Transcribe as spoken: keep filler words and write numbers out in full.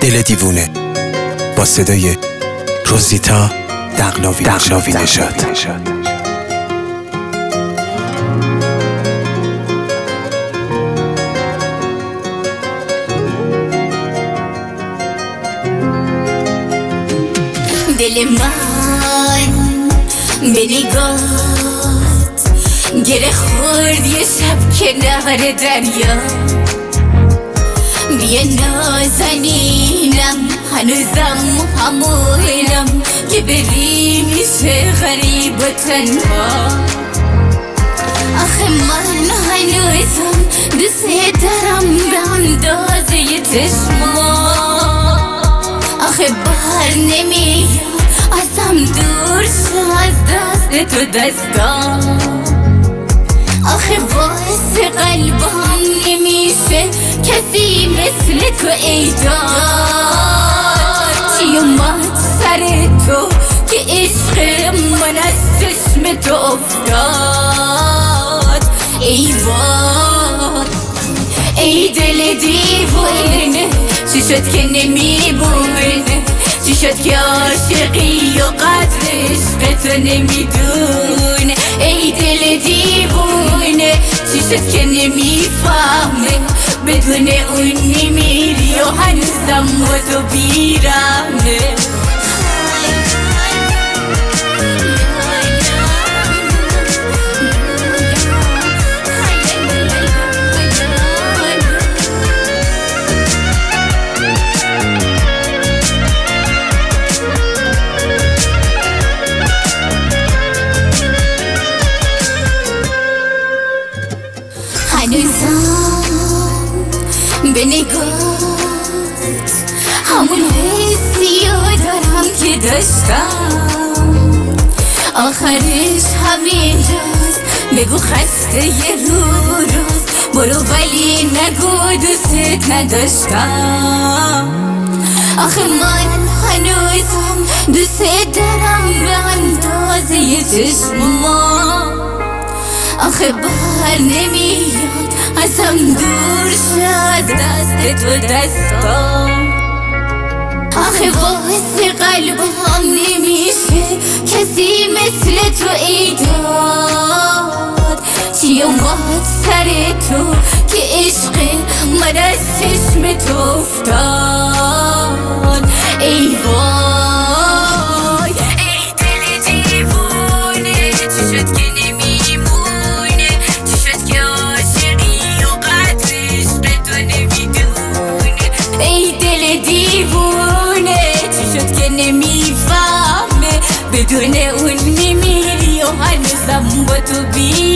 دل دیوونه با صدای روزیتا دقلاوی نژاد. دل من به نگات گره خورد یه شب کنار دریا. بیا نازنینم هنوزم همونم که بری میشه غریب و تنها. آخه من هنوزم دوست دارم به اندازه چشما. آخه بر نمیاد ازم دور شو از دست تو دستام. آخه واسه قلبم نمیشه کسی مثل تو ایداد. چی اومد سر تو که عشق من از چشم تو افتاد. ای وای ای دل دیوونه، چی شد که نمیبونه؟ چی شد که عاشقی و قدر عشق تو نمیدونه؟ ای دل دیوونه، چی شد که نمیفهمه؟ بدون اون نمیری و هنوزم با تو بیرمه. هنوزم به نگات همون حسی رو دارم که داشتم. آخرش همینجاست، بگو خسته یه رو روز برو ولی نگو دوست نداشتم. آخه من هنوزم دوست دارم به اندازه چشما. آخه بر نمیاد ازم دور شو از دست تو دستام. آخه واسه قلبم نمیشه کسی مثل تو ایداد. چی اومد سر تو که عشق من از چشم تو افتاد. ای وای ای دل دیوونه، چی شد که بدون اون نمیری و هنوزم با تو بی